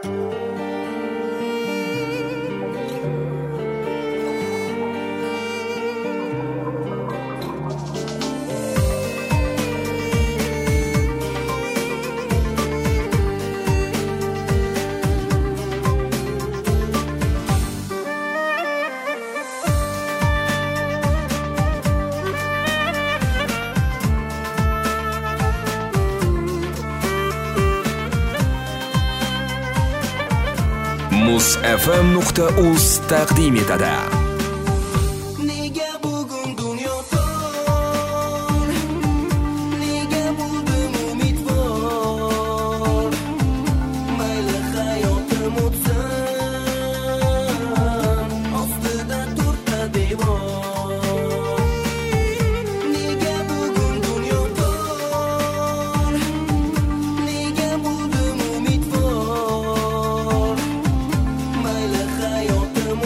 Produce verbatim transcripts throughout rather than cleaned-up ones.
muz f m nuqta uz taqdim etadi. Nega bugun dunyo tor? Nega bo'ldim umidvor? Mayli hayotim o'tsin, ostida to'rtta devor. Nega bugun dunyo tor? Nega bo'ldim umidvor? Mayli hayotim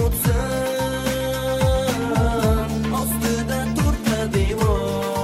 o'tsin, ostida to'rtta devor.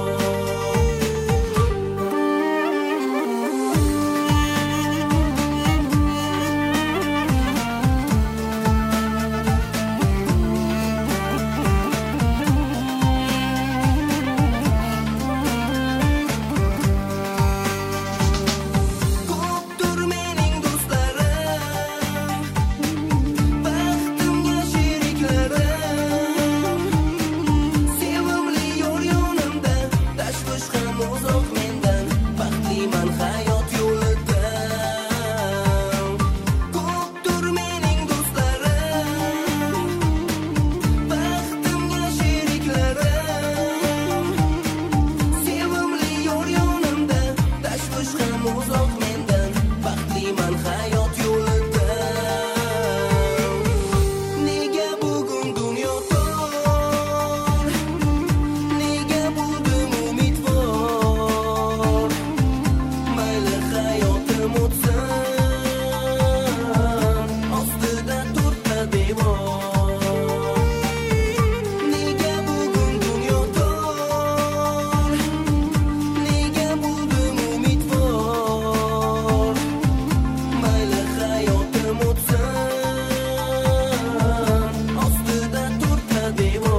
Ko'pdir mening do'stlarim, baxtimga sheriklarim. Sevimli yor yonimda, tashvish ham uzoq mendan. Baxtliman hayot yo'lida. Ko'pdir mening do'stlarim, baxtimga sheriklarim. Sevimli yor yonimda, tashvish ham uzoq mendan. Baxtliman hayot yo'lida. Nega bugun dunyo tor? Nega bo'ldim umidvor? Mayli hayotim o'tsin, ostida to'rtta devor. Nega bugun dunyo tor? Nega bo'ldim umidvor? Mayli hayotim o'tsin, ostida to'rtta devor.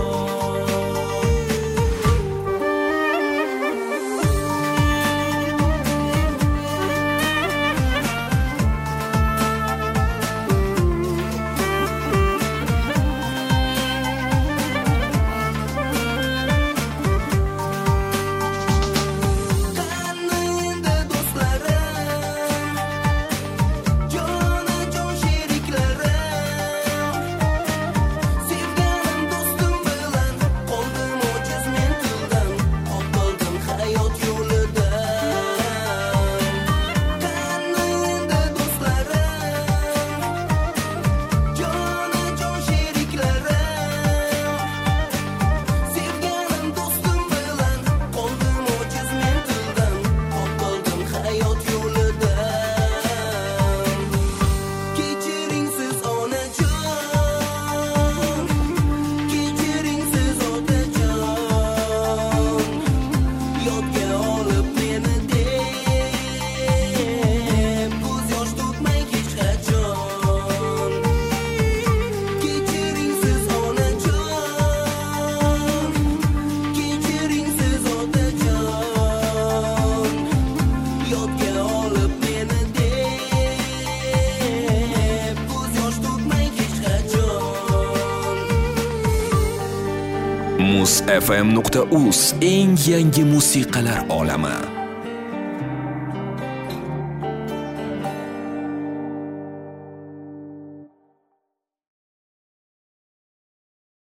Qani endi do'stlarim, jonajon sheriklarim. Sevganim do'stim bilan qoldim ojiz men tildan. Qoldim hayot yo'lida. Qani endi do'stlarim, jonajon sheriklarim. Sevganim do'stim bilan qoldim ojiz men tildan. Qoldim hayot yo'lida. Kechiring siz onajon, kechiring siz otajon. Yodga olib meni deb, ko'z yosh to'kmay hech qachon. Kechiring siz onajon, kechiring siz otajon. Yodga olib meni deb, ko'z yosh to'kmay hech qachon. muz f m nuqta uz eng yangi musiqalar olami.